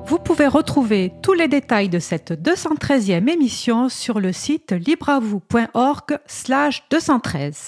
Vous pouvez retrouver tous les détails de cette 213e émission sur le site libreavoue.org/213.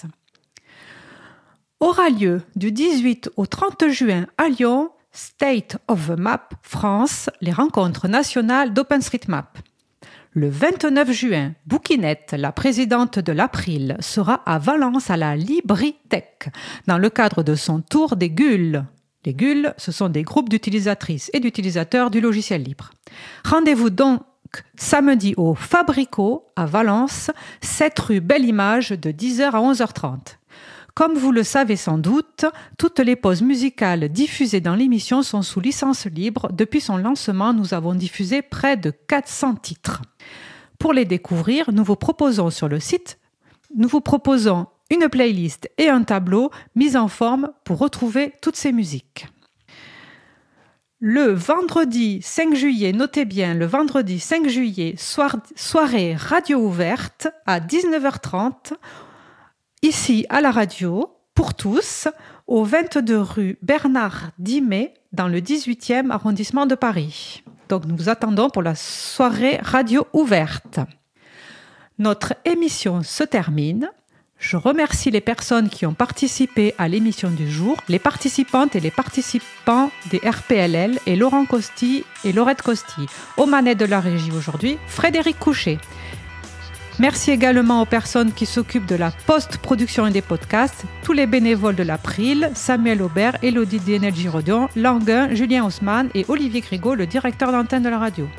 Aura lieu du 18 au 30 juin à Lyon, State of the Map France, les rencontres nationales d'OpenStreetMap. Le 29 juin, Bouquinette, la présidente de l'April, sera à Valence à la LibriTech dans le cadre de son tour des GUL. Les GUL, ce sont des groupes d'utilisatrices et d'utilisateurs du logiciel libre. Rendez-vous donc samedi au Fabrico à Valence, 7 rue Belle-Image de 10h à 11h30. Comme vous le savez sans doute, toutes les pauses musicales diffusées dans l'émission sont sous licence libre. Depuis son lancement, nous avons diffusé près de 400 titres. Pour les découvrir, nous vous proposons sur le site, une playlist et un tableau mis en forme pour retrouver toutes ces musiques. Le vendredi 5 juillet, notez bien, le vendredi 5 juillet, soirée radio ouverte à 19h30, ici à la radio, pour tous, au 22 rue Bernard Dimet, dans le 18e arrondissement de Paris. Donc nous vous attendons pour la soirée radio ouverte. Notre émission se termine. Je remercie les personnes qui ont participé à l'émission du jour, les participantes et les participants des RPLL et Laurent Costi et Laurette Costi. Aux manettes de la régie aujourd'hui, Frédéric Couchet. Merci également aux personnes qui s'occupent de la post-production et des podcasts, tous les bénévoles de l'April, Samuel Aubert, Élodie Dienel-Giraudon, Languin, Julien Haussmann et Olivier Grigaud, le directeur d'antenne de la radio.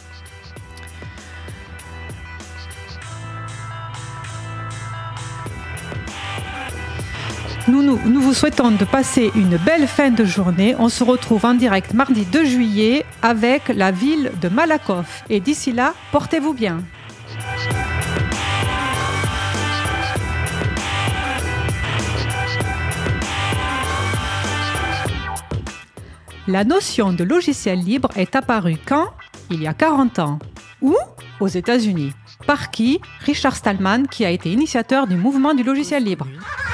Nous vous souhaitons de passer une belle fin de journée. On se retrouve en direct mardi 2 juillet avec la ville de Malakoff. Et d'ici là, portez-vous bien. La notion de logiciel libre est apparue quand ? Il y a 40 ans. Où ? Aux États-Unis. Par qui ? Richard Stallman, qui a été initiateur du mouvement du logiciel libre.